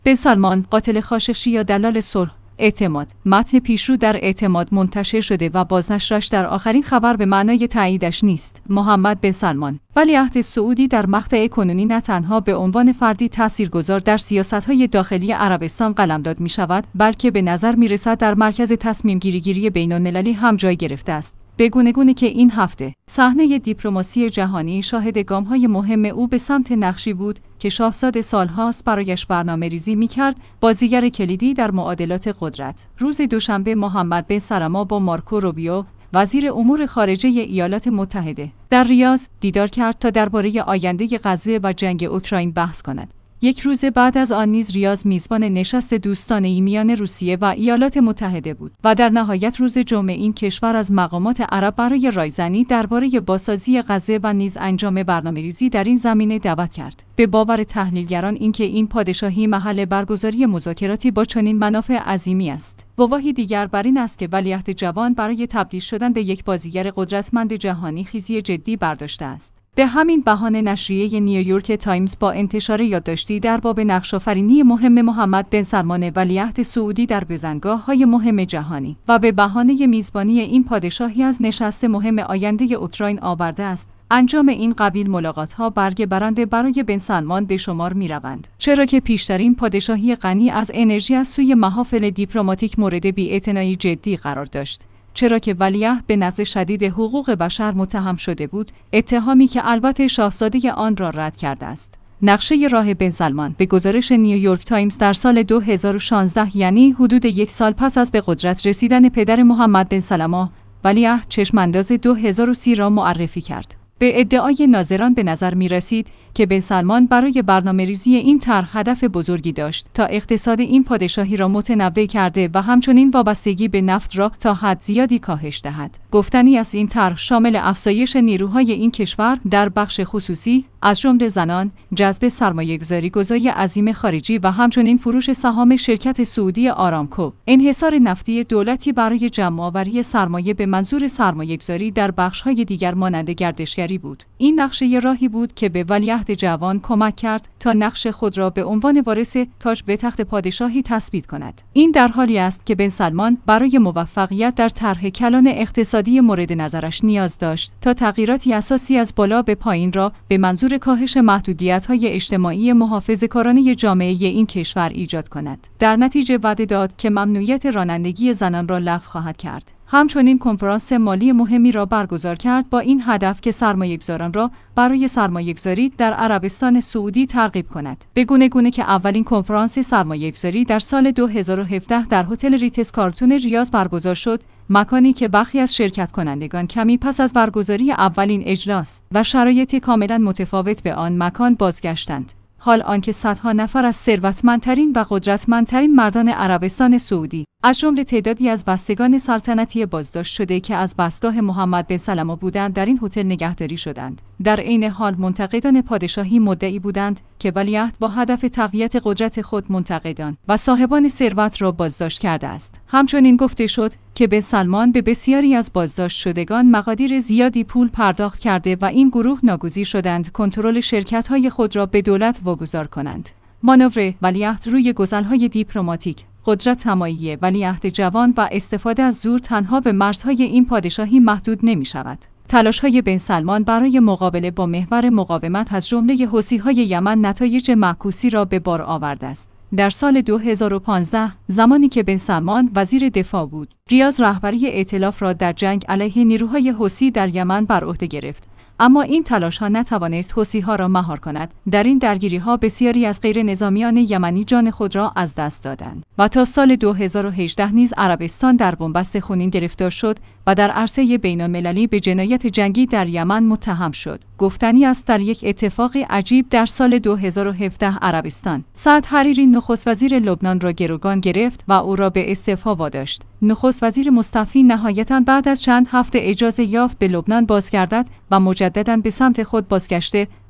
بن سلمان، قاتل خاشقچی یا دلال صلح. اعتماد. متن پیشرو در اعتماد منتشر شده و بازنشرش در آخرین خبر به معنای تاییدش نیست. محمد بن سلمان، ولیعهد سعودی، در مقطع کنونی نه تنها به عنوان فردی تاثیرگذار در سیاست‌های داخلی عربستان قلمداد می‌شود، بلکه به نظر می‌رسد در مرکز تصمیم‌گیری بین‌المللی هم جای گرفته است. به گونه‌گونه که این هفته صحنه دیپلماسی جهانی شاهد گام‌های مهم او به سمت نقشی بود که شاهزاده سالهاست برایش برنامه‌ریزی می‌کرد، بازیگر کلیدی در معادلات قدرت. روز دوشنبه محمد بن سلمان با مارکو روبیو، وزیر امور خارجه ایالات متحده، در ریاض دیدار کرد تا درباره آینده غزه و جنگ اوکراین بحث کند. یک روز بعد از آن نیز ریاض میزبان نشست دوستانه‌ای میان روسیه و ایالات متحده بود و در نهایت روز جمعه این کشور از مقامات عرب برای رایزنی درباره بازسازی غزه و نیز انجام برنامه‌ریزی در این زمینه دعوت کرد. به باور تحلیلگران اینکه این پادشاهی محل برگزاری مذاکراتی با چنین منافع عظیمی است. گواهی دیگر بر این است که ولیعهد جوان برای تبدیل شدن به یک بازیگر قدرتمند جهانی خیزی جدی برداشته است. به همین بهانه نشریه نیویورک تایمز با انتشار یادداشتی در باب نقش‌آفرینی مهم محمد بن سلمان ولیعهد سعودی در بزنگاه‌های مهم جهانی و به بهانه میزبانی این پادشاهی از نشست مهم آینده اوکراین آورده است، انجام این قبیل ملاقات‌ها برگ برنده برای بن سلمان به شمار می‌روند، چرا که پیشترین پادشاهی غنی از انرژی از سوی محافل دیپلماتیک مورد بی‌اعتنایی جدی قرار داشت. چرا که ولیعهد به نقض شدید حقوق بشر متهم شده بود، اتهامی که البته شاهزاده آن را رد کرده است. نقشه راه بن سلمان به گزارش نیویورک تایمز در سال 2016، یعنی حدود یک سال پس از به قدرت رسیدن پدر محمد بن سلمان، ولیعهد چشمانداز 2030 را معرفی کرد. به ادعای ناظران به نظر می رسید که بن سلمان برای برنامه‌ریزی این طرح هدف بزرگی داشت تا اقتصاد این پادشاهی را متنوع کرده و همچنین وابستگی به نفت را تا حد زیادی کاهش دهد. گفتنی است این طرح شامل افزایش نیروهای این کشور در بخش خصوصی از جمله زنان، جذب سرمایه‌گذاری عظیم خارجی و همچنین فروش سهام شرکت سعودی آرامکو، انحصار نفتی دولتی برای جمع‌آوری سرمایه به منظور سرمایه‌گذاری در بخش‌های دیگر مانند گردشگری بود. این نقشه راهی بود که به ولیعهد جوان کمک کرد تا نقش خود را به عنوان وارث تاج به تخت پادشاهی تثبیت کند. این در حالی است که بن سلمان برای موفقیت در طرح کلان اقتصادی مورد نظرش نیاز داشت تا تغییراتی اساسی از بالا به پایین را به منظور کاهش محدودیت‌های اجتماعی محافظه‌کارانه جامعه این کشور ایجاد کند. در نتیجه وعده داد که ممنوعیت رانندگی زنان را لغو خواهد کرد. همچنین کنفرانس مالی مهمی را برگزار کرد با این هدف که سرمایه‌گذاران را برای سرمایه‌گذاری در عربستان سعودی ترغیب کند. به گونه که اولین کنفرانس سرمایه‌گذاری در سال 2017 در هتل ریتز کارلتون ریاض برگزار شد، مکانی که برخی از شرکت کنندگان کمی پس از برگزاری اولین اجلاس و شرایط کاملا متفاوت به آن مکان بازگشتند. حال آنکه صدها نفر از ثروتمندترین و قدرتمندترین مردان عربستان سعودی، از جمله تعدادی از بستگان سلطنتی بازداشت شده که از بسگاه محمد بن سلمان بودند، در این هتل نگهداری شدند. در عین حال منتقدان پادشاهی مدعی بودند که ولیعهد با هدف تقویت قدرت خود منتقدان و صاحبان ثروت را بازداشت کرده است. همچنین گفته شد که بن سلمان به بسیاری از بازداشت شدگان مقادیر زیادی پول پرداخت کرده و این گروه ناگزیر شدند کنترل شرکت‌های خود را به دولت واگذار کنند. مانور ولیعهد روی گزل‌های دیپلماتیک، قدرت تمایلی ولیعهد جوان و استفاده از زور تنها به مرزهای این پادشاهی محدود نمی‌شود. تلاش‌های بن سلمان برای مقابله با محور مقاومت از جمله حوثی‌های یمن نتایج معکوسی را به بار آورده است. در سال 2015 زمانی که بن سلمان وزیر دفاع بود، ریاض رهبری ائتلاف را در جنگ علیه نیروهای حوثی در یمن بر عهده گرفت. اما این تلاش‌ها نتوانست حوثی‌ها را مهار کند. در این درگیری‌ها بسیاری از غیر نظامیان یمنی جان خود را از دست دادند و تا سال 2018 نیز عربستان در بنبست خونین گرفتار شد و در عرصه بین‌المللی به جنایت جنگی در یمن متهم شد. گفتنی است در یک اتفاق عجیب در سال 2017 عربستان سعد حریری نخست وزیر لبنان را گروگان گرفت و او را به استعفا واداشت. نخست وزیر مستعفی نهایتاً بعد از چند هفته اجازه یافت به لبنان بازگردد و مجدداً به سمت خود بازگشته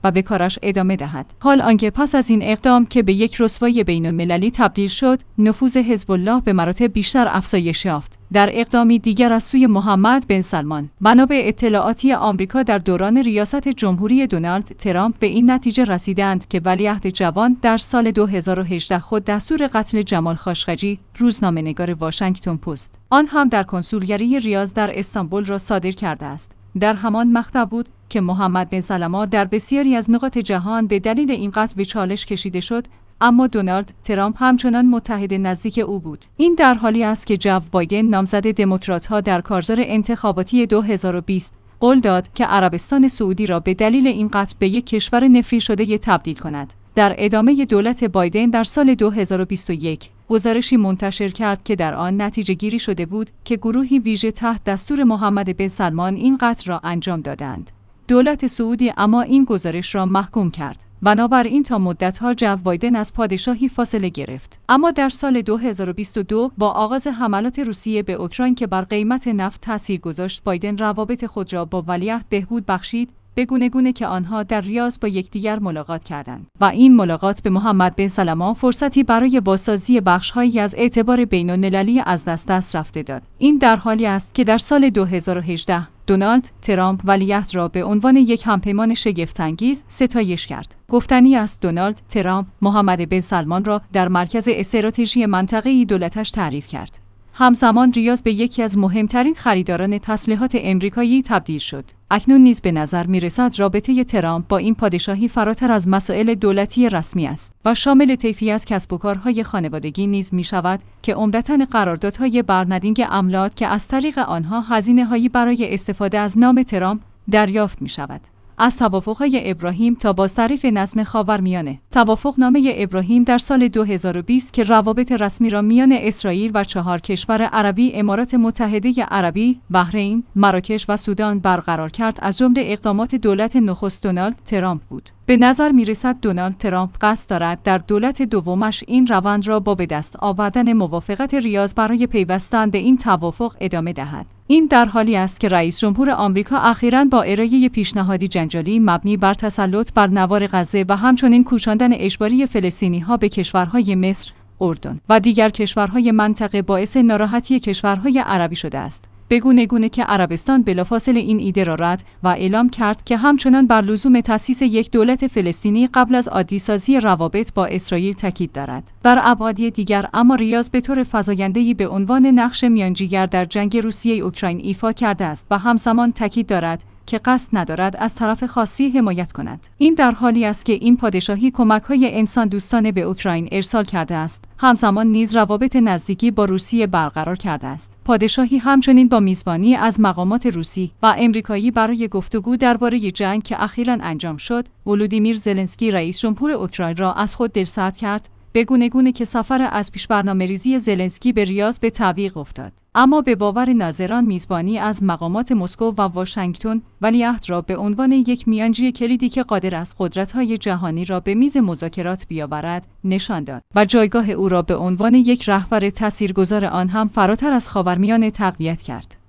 و به کارش ادامه دهد. حال آنکه پس از این اقدام که به یک رسوایی بین‌المللی تبدیل شد، نفوذ حزب الله به مراتب بیشتر افزایش یافت. در اقدامی دیگر از سوی محمد بن سلمان، منابع اطلاعاتی آمریکا در دوران ریاست جمهوری دونالد ترامپ به این نتیجه رسیدند که ولیعهد جوان در سال 2018 خود دستور قتل جمال خاشقجی، روزنامه‌نگار واشنگتن پست، آن هم در کنسولگری ریاض در استانبول را صادر کرده است. در همان مقطع بود که محمد بن سلمان در بسیاری از نقاط جهان به دلیل این قتل به چالش کشیده شد، اما دونالد ترامپ همچنان متحد نزدیک او بود. این در حالی است که جو بایدن، نامزد دموکرات‌ها، در کارزار انتخاباتی 2020 قول داد که عربستان سعودی را به دلیل این قتل به یک کشور نفری شده تبدیل کند. در ادامه دولت بایدن در سال 2021 گزارشی منتشر کرد که در آن نتیجه گیری شده بود که گروهی ویژه تحت دستور محمد بن سلمان این قتل را انجام دادند. دولت سعودی اما این گزارش را محکوم کرد. بنابراین تا مدت‌ها جو بایدن از پادشاهی فاصله گرفت. اما در سال 2022 با آغاز حملات روسیه به اوکراین که بر قیمت نفت تاثیر گذاشت، بایدن روابط خود را با ولیعهد بهبود بخشید، به گونه که آنها در ریاض با یکدیگر ملاقات کردند و این ملاقات به محمد بن سلمان فرصتی برای بازسازی بخش‌هایی از اعتبار بین‌المللی از دست رفته داد. این در حالی است که در سال 2018 دونالد ترامپ ولیعهد را به عنوان یک همپیمان شگفت‌انگیز ستایش کرد. گفتنی است دونالد ترامپ محمد بن سلمان را در مرکز استراتژی منطقه‌ای دولتش تعریف کرد. همزمان ریاض به یکی از مهمترین خریداران تسلیحات امریکایی تبدیل شد. اکنون نیز به نظر می‌رسد رابطه ترامپ با این پادشاهی فراتر از مسائل دولتی رسمی است و شامل طیفی از کسب و کارهای خانوادگی نیز می‌شود که عمدتاً قراردادهای برندینگ املاک که از طریق آنها هزینه‌هایی برای استفاده از نام ترامپ دریافت می‌شود. از توافق‌های ابراهیم تا بازتعریف نظم خاورمیانه. توافقنامه ابراهیم در سال 2020 که روابط رسمی را میان اسرائیل و 4 کشور عربی، امارات متحده عربی، بحرین، مراکش و سودان برقرار کرد، از جمله اقدامات دولت نخست دونالد ترامپ بود. به نظر می‌رسد دونالد ترامپ قصد دارد در دولت دومش این روند را با به دست آوردن موافقت ریاض برای پیوستن به این توافق ادامه دهد. این در حالی است که رئیس جمهور آمریکا اخیراً با ارائه پیشنهادی جنجالی مبنی بر تسلط بر نوار غزه و همچنین کوچاندن اجباری فلسطینی‌ها به کشورهای مصر، اردن و دیگر کشورهای منطقه باعث ناراحتی کشورهای عربی شده است. به گونه که عربستان بلافاصله این ایده را رد و اعلام کرد که همچنان بر لزوم تأسیس یک دولت فلسطینی قبل از عادی‌سازی روابط با اسرائیل تاکید دارد. در ابعاد دیگر اما ریاض به طور فزاینده‌ای به عنوان نقش میانجیگر در جنگ روسیه اوکراین ایفا کرده است و همزمان تاکید دارد که قصد ندارد از طرف خاصی حمایت کند. این در حالی است که این پادشاهی کمک‌های انسان دوستانه به اوکراین ارسال کرده است، همزمان نیز روابط نزدیکی با روسیه برقرار کرده است. پادشاهی همچنین با میزبانی از مقامات روسی و آمریکایی برای گفتگو درباره جنگ که اخیراً انجام شد، ولودیمیر زلنسکی رئیس جمهور اوکراین را از خود دلسرد کرد، به گونه که سفر از پیش برنامه‌ریزی زلنسکی به ریاض به تعویق افتاد. اما به باور ناظران میزبانی از مقامات مسکو و واشنگتن ولیعهد را به عنوان یک میانجی کلیدی که قادر است قدرت‌های جهانی را به میز مذاکرات بیاورد نشان داد و جایگاه او را به عنوان یک رهبر تاثیرگذار آن هم فراتر از خاورمیانه تقویت کرد.